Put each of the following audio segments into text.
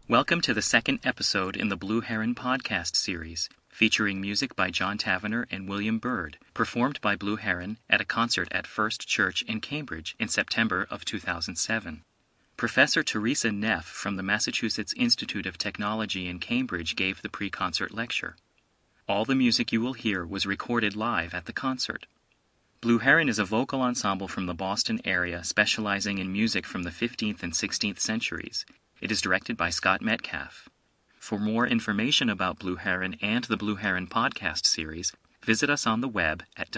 Welcome to the second episode in the Blue Heron podcast series, featuring music by John Tavener and William Byrd, performed by Blue Heron at a concert at First Church in Cambridge in September of 2007. Professor Teresa Neff from the Massachusetts Institute of Technology in Cambridge gave the pre-concert lecture. All the music you will hear was recorded live at the concert. Blue Heron is a vocal ensemble from the Boston area specializing in music from the 15th and 16th centuries. It is directed by Scott Metcalf. For more information about Blue Heron and the Blue Heron podcast series, visit us on the web at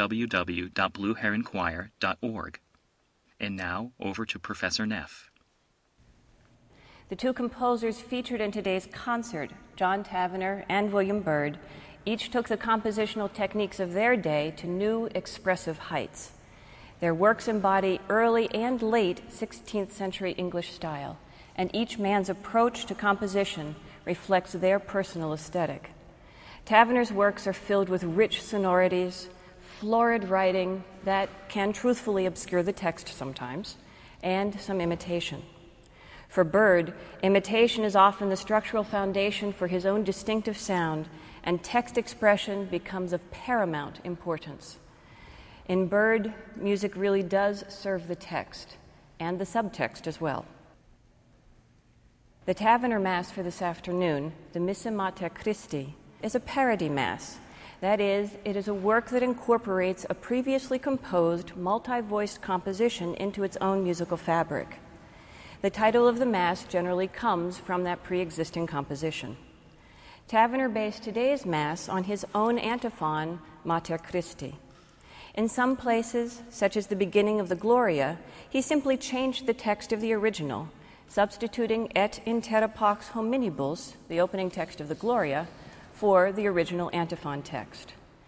www.blueheronchoir.org. And now, over to Professor Neff. The two composers featured in today's concert, John Tavener and William Byrd, each took the compositional techniques of their day to new expressive heights. Their works embody early and late 16th century English style, and each man's approach to composition reflects their personal aesthetic. Tavener's works are filled with rich sonorities, florid writing that can truthfully obscure the text sometimes, and some imitation. For Byrd, imitation is often the structural foundation for his own distinctive sound, and text expression becomes of paramount importance. In Byrd, music really does serve the text, and the subtext as well. The Tavener Mass for this afternoon, the Missa Mater Christi, is a parody Mass. That is, it is a work that incorporates a previously composed, multi-voiced composition into its own musical fabric. The title of the Mass generally comes from that pre-existing composition. Tavener based today's Mass on his own antiphon, Mater Christi. In some places, such as the beginning of the Gloria, he simply changed the text of the original, substituting et in terra pax hominibus, the opening text of the Gloria, for the original antiphon text.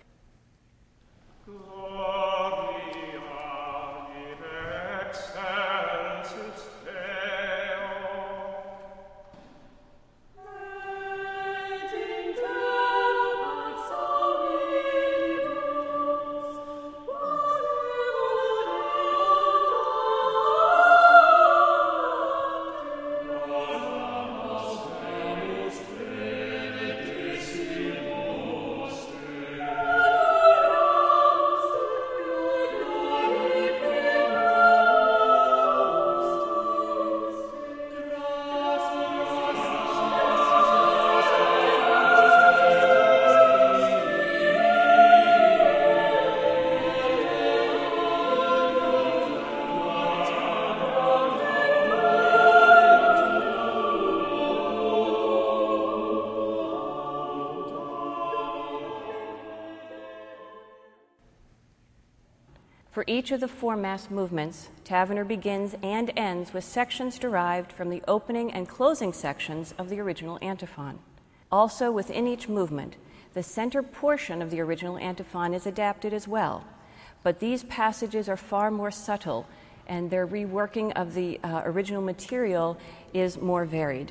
For each of the four Mass movements, Tavener begins and ends with sections derived from the opening and closing sections of the original antiphon. Also, within each movement, the center portion of the original antiphon is adapted as well, but these passages are far more subtle, and their reworking of the original material is more varied.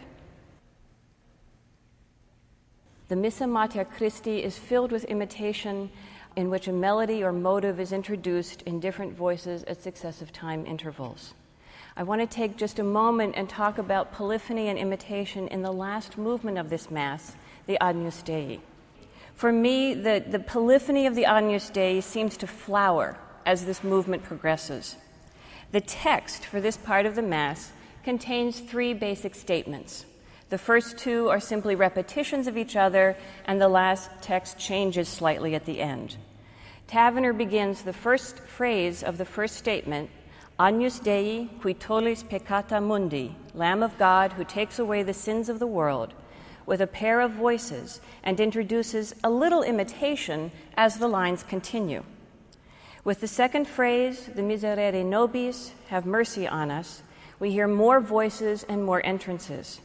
The Missa Mater Christi is filled with imitation in which a melody or motive is introduced in different voices at successive time intervals. I want to take just a moment and talk about polyphony and imitation in the last movement of this Mass, the Agnus Dei. For me, the polyphony of the Agnus Dei seems to flower as this movement progresses. The text for this part of the Mass contains three basic statements. The first two are simply repetitions of each other, and the last text changes slightly at the end. Tavener begins the first phrase of the first statement, Agnus Dei qui tollis peccata mundi, Lamb of God who takes away the sins of the world, with a pair of voices, and introduces a little imitation as the lines continue. With the second phrase, the Miserere nobis, have mercy on us, we hear more voices and more entrances.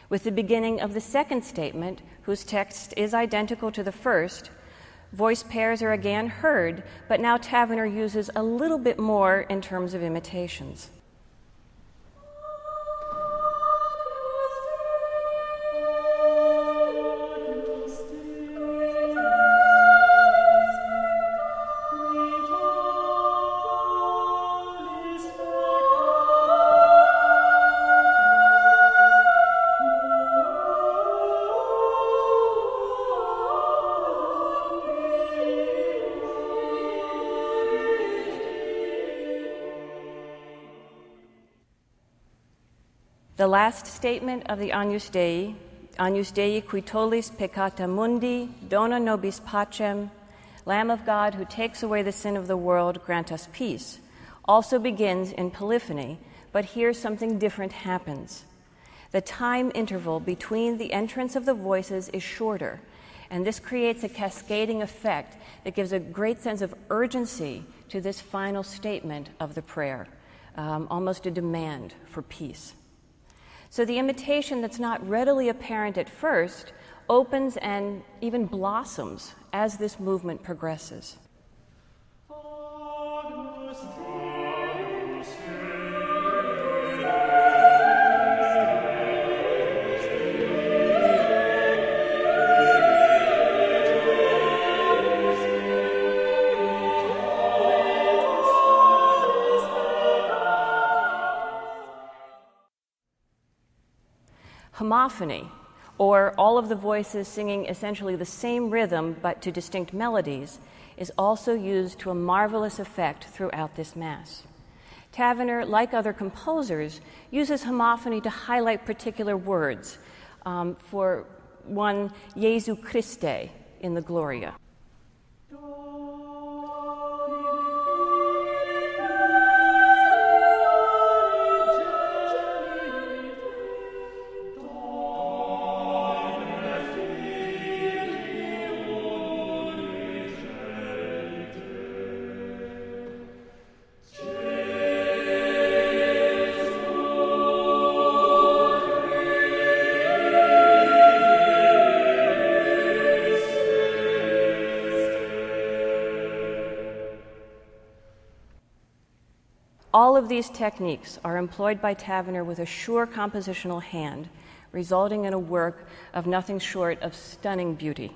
With the beginning of the second statement, whose text is identical to the first, voice pairs are again heard, but now Tavener uses a little bit more in terms of imitations. The last statement of the Agnus Dei qui tollis peccata mundi, dona nobis pacem, Lamb of God who takes away the sin of the world, grant us peace, also begins in polyphony, but here something different happens. The time interval between the entrance of the voices is shorter, and this creates a cascading effect that gives a great sense of urgency to this final statement of the prayer, almost a demand for peace. So the imitation that's not readily apparent at first opens and even blossoms as this movement progresses. Homophony, or all of the voices singing essentially the same rhythm but to distinct melodies, is also used to a marvelous effect throughout this Mass. Tavener, like other composers, uses homophony to highlight particular words. For one, Jesu Christe in the Gloria. All of these techniques are employed by Tavener with a sure compositional hand, resulting in a work of nothing short of stunning beauty.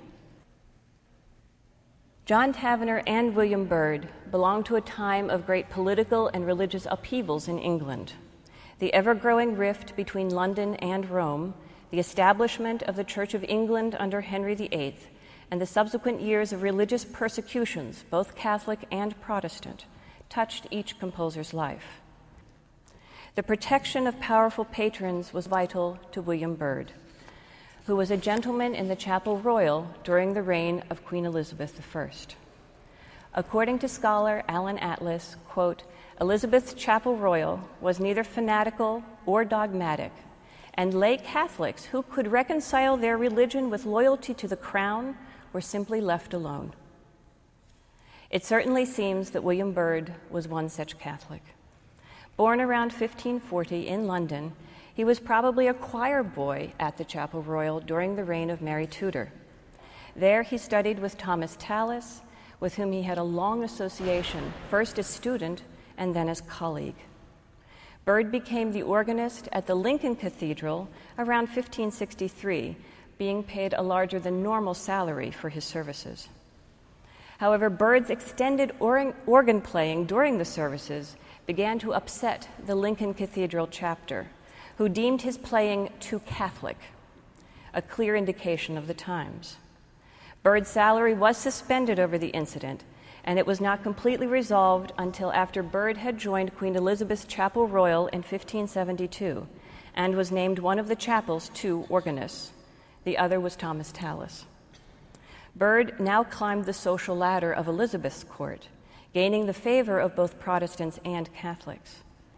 John Tavener and William Byrd belonged to a time of great political and religious upheavals in England. The ever-growing rift between London and Rome, the establishment of the Church of England under Henry VIII, and the subsequent years of religious persecutions, both Catholic and Protestant, touched each composer's life. The protection of powerful patrons was vital to William Byrd, who was a gentleman in the Chapel Royal during the reign of Queen Elizabeth I. According to scholar Alan Atlas, quote, Elizabeth's Chapel Royal was neither fanatical or dogmatic, and lay Catholics who could reconcile their religion with loyalty to the crown were simply left alone. It certainly seems that William Byrd was one such Catholic. Born around 1540 in London, he was probably a choir boy at the Chapel Royal during the reign of Mary Tudor. There he studied with Thomas Tallis, with whom he had a long association, first as student and then as colleague. Byrd became the organist at the Lincoln Cathedral around 1563, being paid a larger than normal salary for his services. However, Byrd's extended organ playing during the services began to upset the Lincoln Cathedral chapter, who deemed his playing too Catholic, a clear indication of the times. Byrd's salary was suspended over the incident, and it was not completely resolved until after Byrd had joined Queen Elizabeth's Chapel Royal in 1572 and was named one of the chapel's two organists. The other was Thomas Tallis. Byrd now climbed the social ladder of Elizabeth's court, gaining the favor of both Protestants and Catholics.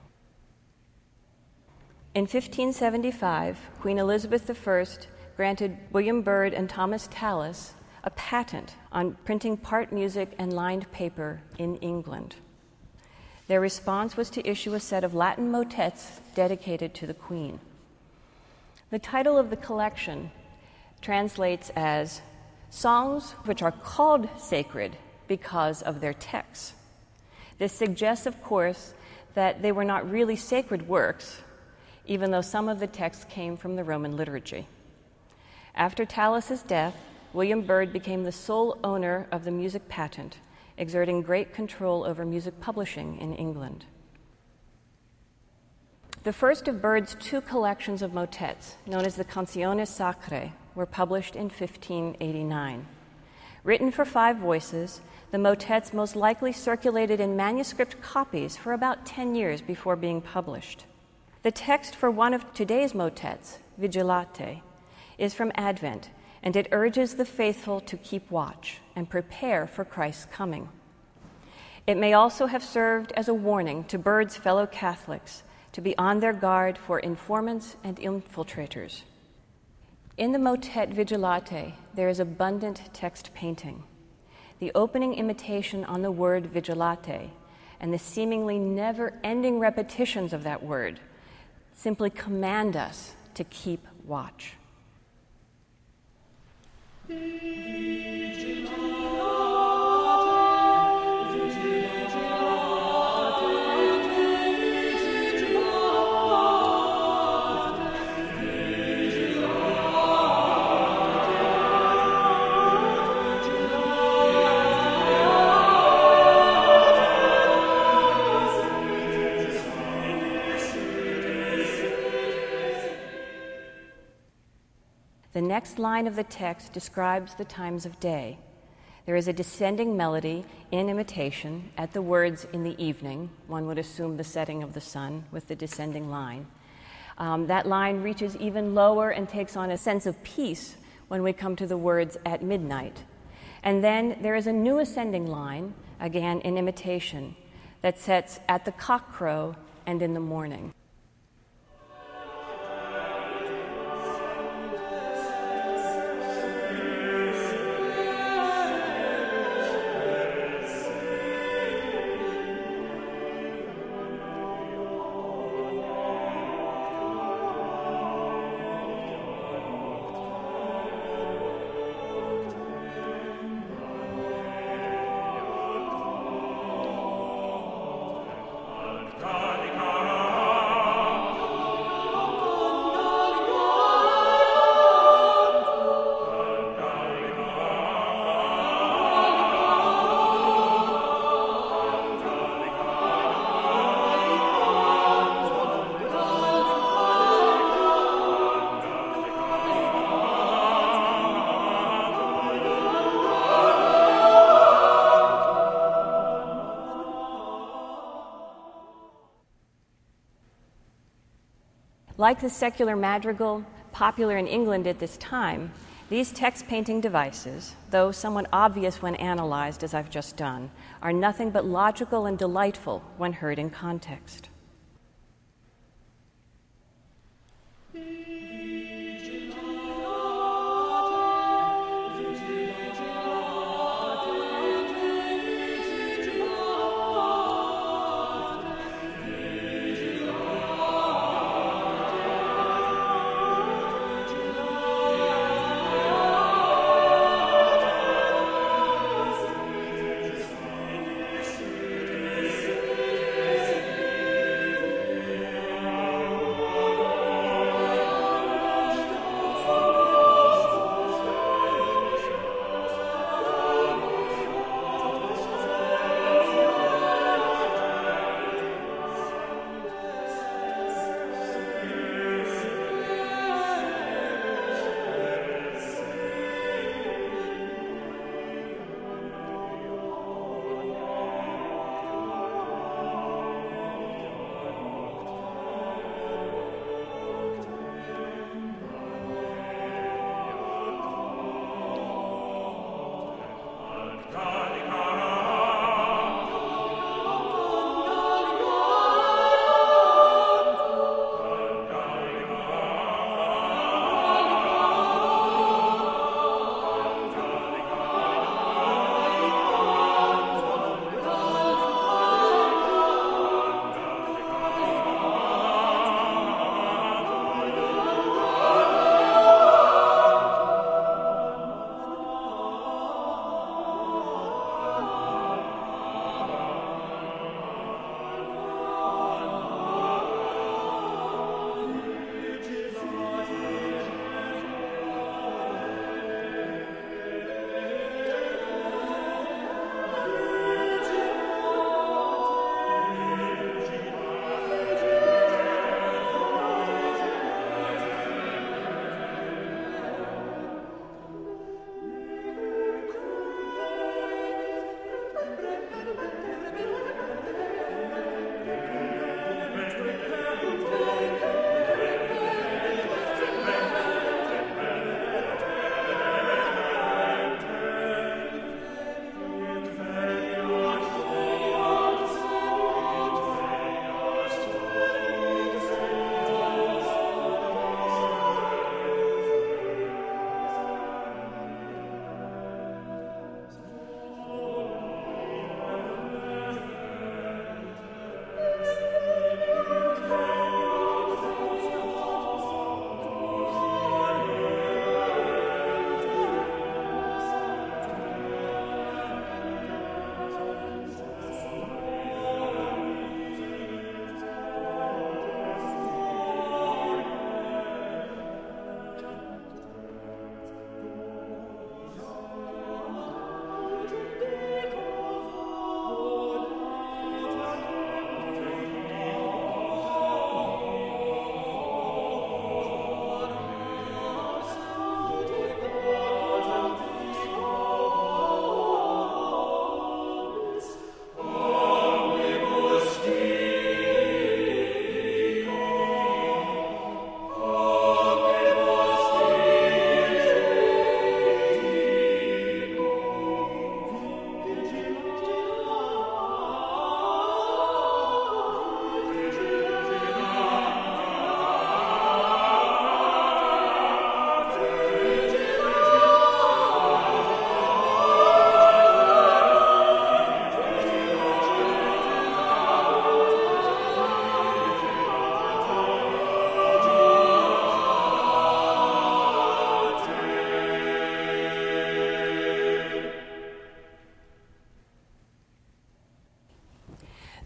In 1575, Queen Elizabeth I granted William Byrd and Thomas Tallis a patent on printing part music and lined paper in England. Their response was to issue a set of Latin motets dedicated to the Queen. The title of the collection translates as Songs which are called sacred because of their texts. This suggests, of course, that they were not really sacred works, even though some of the texts came from the Roman liturgy. After Tallis's death, William Byrd became the sole owner of the music patent, exerting great control over music publishing in England. The first of Byrd's two collections of motets, known as the Canciones Sacrae, were published in 1589. Written for 5 voices, the motets most likely circulated in manuscript copies for about 10 years before being published. The text for one of today's motets, Vigilate, is from Advent, and it urges the faithful to keep watch and prepare for Christ's coming. It may also have served as a warning to Byrd's fellow Catholics to be on their guard for informants and infiltrators. In the motet Vigilate, there is abundant text painting. The opening imitation on the word vigilate and the seemingly never-ending repetitions of that word simply command us to keep watch. The next line of the text describes the times of day. There is a descending melody in imitation at the words "in the evening." One would assume the setting of the sun with the descending line. That line reaches even lower and takes on a sense of peace when we come to the words "at midnight." And then there is a new ascending line, again in imitation, that sets "at the cockcrow and in the morning." Like the secular madrigal, popular in England at this time, these text painting devices, though somewhat obvious when analyzed as I've just done, are nothing but logical and delightful when heard in context.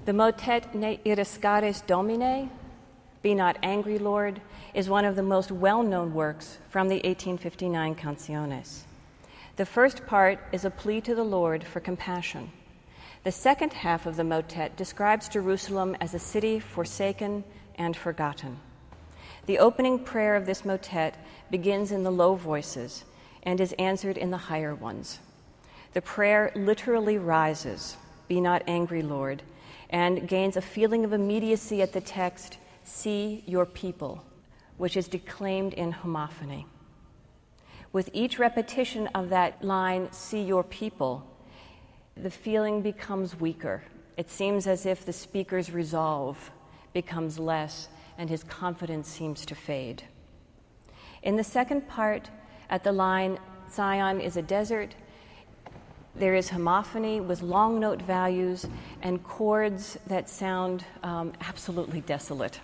The motet Ne iriscaris Domine, Be Not Angry, Lord, is one of the most well-known works from the 1859 Canciones. The first part is a plea to the Lord for compassion. The second half of the motet describes Jerusalem as a city forsaken and forgotten. The opening prayer of this motet begins in the low voices and is answered in the higher ones. The prayer literally rises, Be not angry, Lord, and gains a feeling of immediacy at the text, See your people, which is declaimed in homophony. With each repetition of that line, See your people, the feeling becomes weaker. It seems as if the speaker's resolve becomes less and his confidence seems to fade. In the second part, at the line, Zion is a desert, there is homophony with long note values and chords that sound absolutely desolate.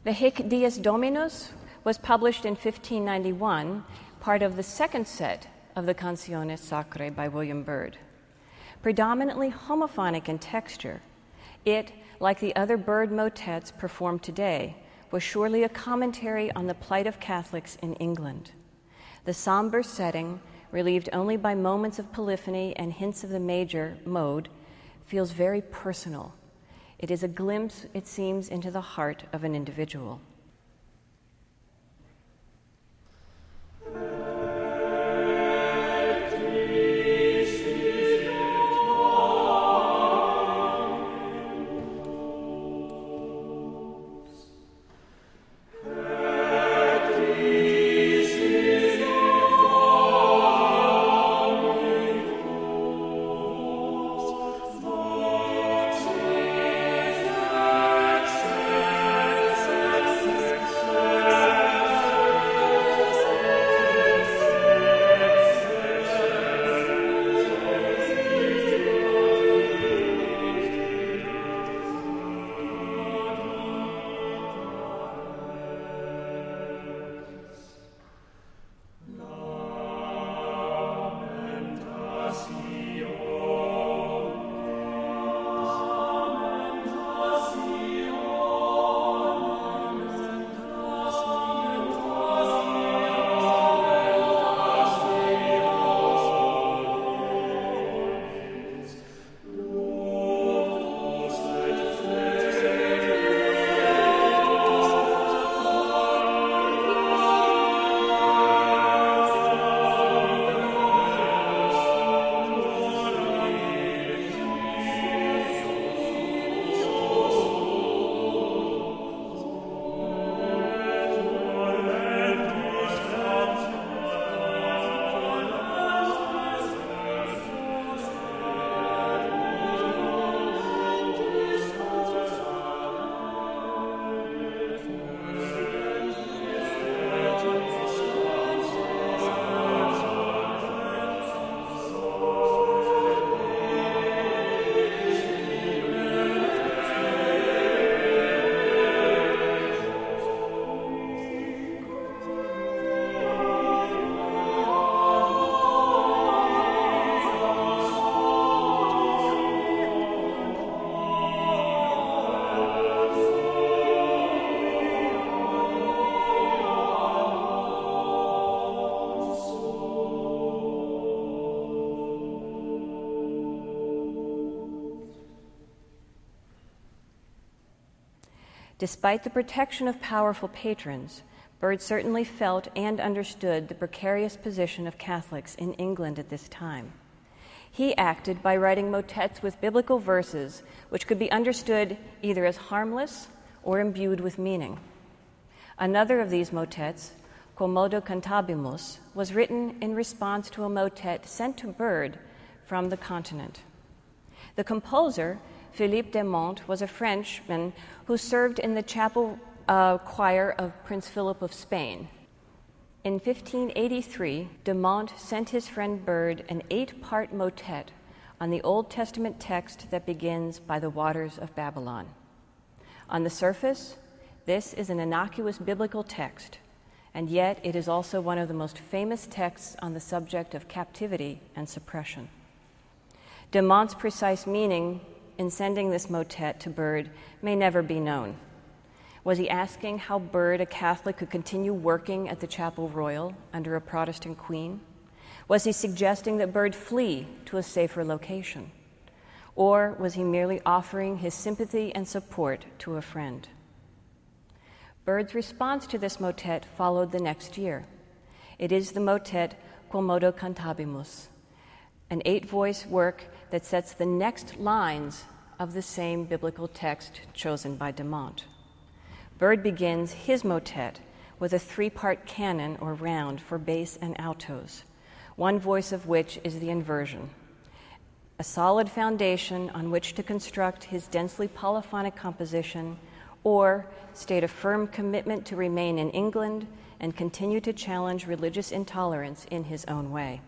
The Hic Dies Dominus was published in 1591, part of the second set of the Canciones Sacrae by William Byrd. Predominantly homophonic in texture, it, like the other Byrd motets performed today, was surely a commentary on the plight of Catholics in England. The somber setting, relieved only by moments of polyphony and hints of the major mode, feels very personal. It is a glimpse, it seems, into the heart of an individual. Despite the protection of powerful patrons, Byrd certainly felt and understood the precarious position of Catholics in England at this time. He acted by writing motets with biblical verses which could be understood either as harmless or imbued with meaning. Another of these motets, Quomodo Cantabimus, was written in response to a motet sent to Byrd from the continent. The composer, Philippe de Monte, was a Frenchman who served in the chapel choir of Prince Philip of Spain. In 1583, de Monte sent his friend Byrd an 8-part motet on the Old Testament text that begins by the waters of Babylon. On the surface, this is an innocuous biblical text, and yet it is also one of the most famous texts on the subject of captivity and suppression. De Monte's precise meaning in sending this motet to Byrd may never be known. Was he asking how Byrd, a Catholic, could continue working at the Chapel Royal under a Protestant queen? Was he suggesting that Byrd flee to a safer location? Or was he merely offering his sympathy and support to a friend? Byrd's response to this motet followed the next year. It is the motet Quomodo Cantabimus, an 8-voice work that sets the next lines of the same biblical text chosen by de Monte. Byrd begins his motet with a 3-part canon or round for bass and altos, one voice of which is the inversion, a solid foundation on which to construct his densely polyphonic composition or state a firm commitment to remain in England and continue to challenge religious intolerance in his own way.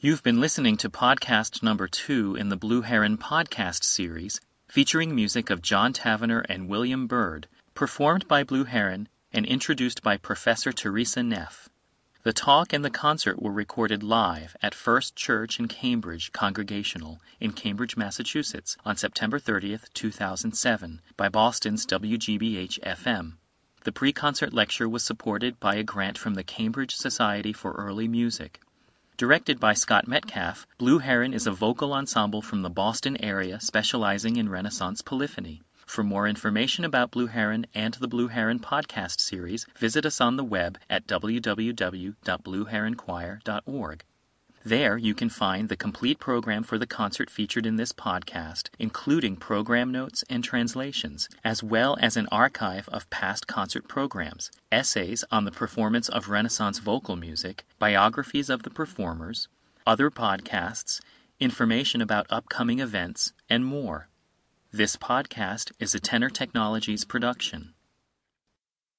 You've been listening to podcast number 2 in the Blue Heron podcast series, featuring music of John Tavener and William Byrd, performed by Blue Heron and introduced by Professor Teresa Neff. The talk and the concert were recorded live at First Church in Cambridge Congregational in Cambridge, Massachusetts on September 30th, 2007 by Boston's WGBH-FM. The pre-concert lecture was supported by a grant from the Cambridge Society for Early Music. Directed by Scott Metcalf, Blue Heron is a vocal ensemble from the Boston area specializing in Renaissance polyphony. For more information about Blue Heron and the Blue Heron podcast series, visit us on the web at www.blueheronchoir.org. There you can find the complete program for the concert featured in this podcast, including program notes and translations, as well as an archive of past concert programs, essays on the performance of Renaissance vocal music, biographies of the performers, other podcasts, information about upcoming events, and more. This podcast is a Tenor Technologies production.